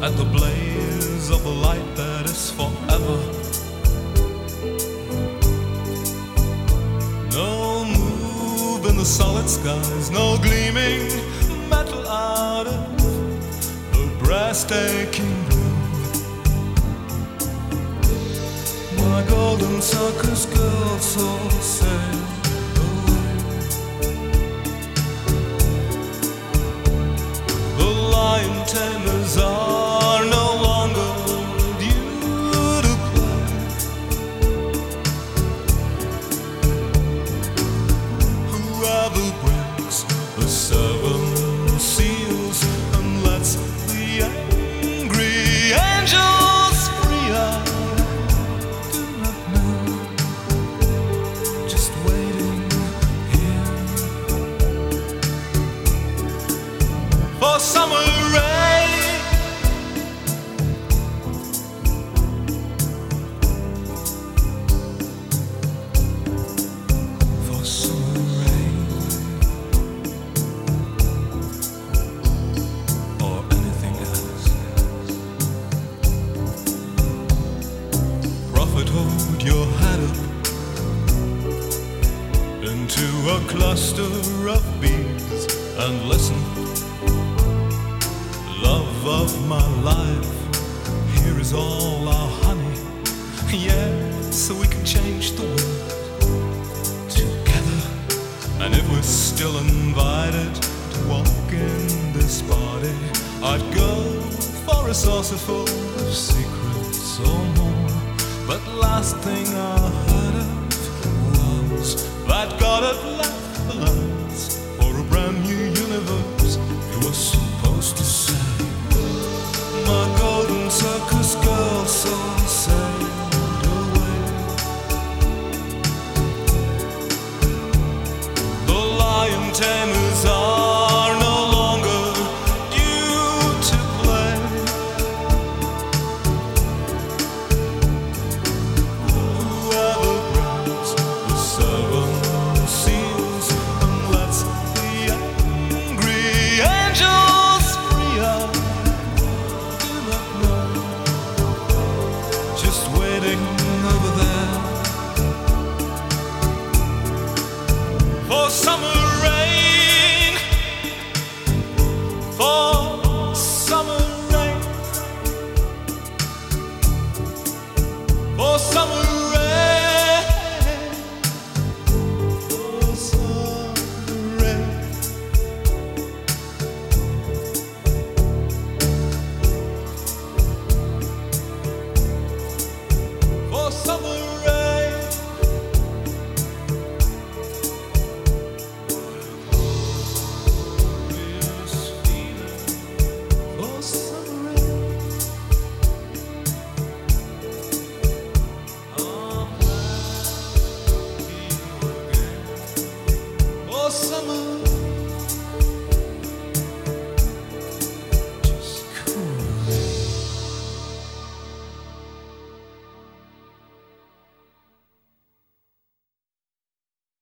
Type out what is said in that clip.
at the blaze of the light that is forever. No move in the solid skies, no gleaming metal out of the breathtaking blue. My golden circus girl so sail away. The lion tamers are no longer due to play. Whoever breaks the seven seals and lets the angry angels free, I do not know. Just waiting here for summer rain. For summer rain or anything else. Prophet, hold your head up into a cluster of bees and listen. Love of my life, here is all our honey. Yeah, so we can change the world together. And if we're still invited to walk in this party, I'd go for a saucerful of secrets or more. But last thing I heard of was that God had left